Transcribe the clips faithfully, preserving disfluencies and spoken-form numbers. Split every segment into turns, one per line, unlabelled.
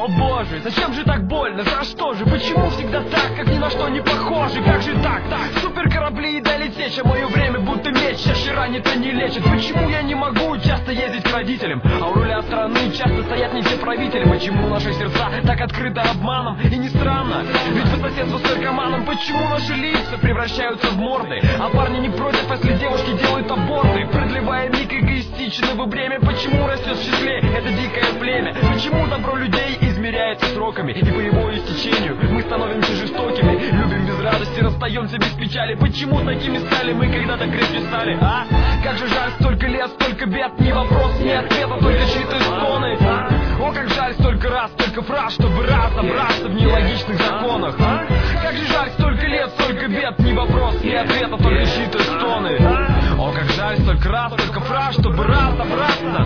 О боже, зачем же так больно? За что же? Почему всегда так, как ни на что не похожи? Как же так? Так, супер корабли и долететь, а мое время будто меч, чаще ранит-то не лечит. Почему я не могу часто ездить к родителям, а у руля страны часто стоят не те правители? Почему наши сердца так открыты обманом? И не странно, ведь по соседству с наркоманом. Почему наши лица превращаются в морды, а парни не против, если девушки делают аборты? Продлевая миг эгоистичного бремя, почему растет в числе это дикое племя? Почему добро людей измеряется сроками, и по его истечению мы становимся жестокими? Любим без радости, расстаемся без печали. Почему такими стали мы, когда-то крепче стали, а? Как же жаль, столько лет, столько бед, ни вопрос, ни ответа, только чьи-то стоны, а? О, как жаль, столько раз, столько фраз, чтобы разобраться в нелогичных законах, а? Как же жаль, столько лет, столько бед, ни вопрос, ни ответа, только чьи-то стоны, а? О, как жаль, столько раз, столько фраз, чтобы разобраться.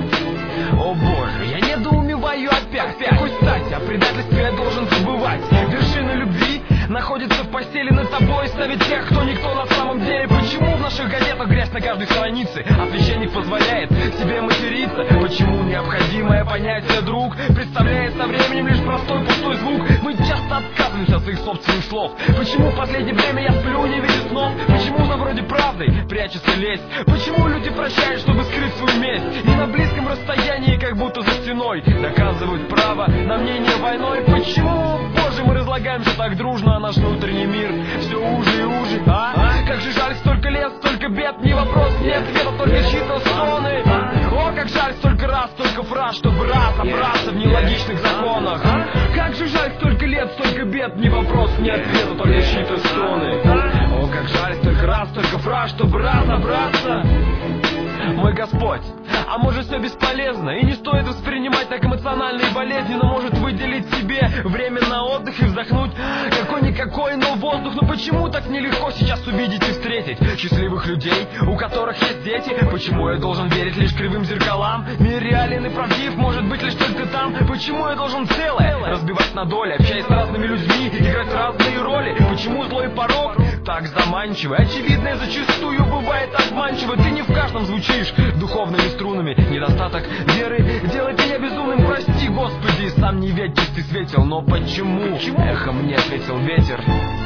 О боже, я недоумеваю опять. С какой стати о предательстве я должен забывать? Вершина любви находится в постели над тобой, ставит тех, кто никто на самом деле. Почему в наших газетах грязь на каждой странице, а священник позволяет себе материться? Почему необходимое понятие друг представляет со временем лишь простой пустой звук? Мы часто отказываемся от своих собственных слов. Почему в последнее время я сплю, не видя снов? Почему за вроде правдой прячется лесть? Почему люди прощают, чтобы скрыть свою месть? И на близком расстоянии, как будто за стеной, доказывают право на мнение войной. Почему, боже, мы разлагаемся так дружно, а наш внутренний мир все уже и уже, а? Как же жаль, столько лет, столько бед, ни вопрос, ни ответа, только чьи-то стоны. О, как жаль, столько раз, столько фраз, чтобы разобраться в нелогичных законах. Как же жаль, столько лет, столько бед, ни вопрос, ни ответа, только чьи-то стоны. О, как жаль, столько раз, столько фраз, чтобы разобраться. Мой Господь, а может все бесполезно, и не стоит воспринимать так эмоционально и болезненно. Может выделить себе время на отдых и вздохнуть какой-никакой, но воздух. Но почему так нелегко сейчас увидеть и встретить счастливых людей, у которых есть дети? Почему я должен верить лишь кривым зеркалам? Мир реален и правдив, может быть лишь только там. Почему я должен целое разбивать на доли, общаясь с разными людьми, играть разные роли? Почему злой порог так заманчивый? Очевидное зачастую бывает обманчиво. Ты не в каждом звучишь духовными струнами. Недостаток веры делает меня безумным. Прости, Господи, сам не ведь чистый светил. Но почему? Эхо мне ответил ветер.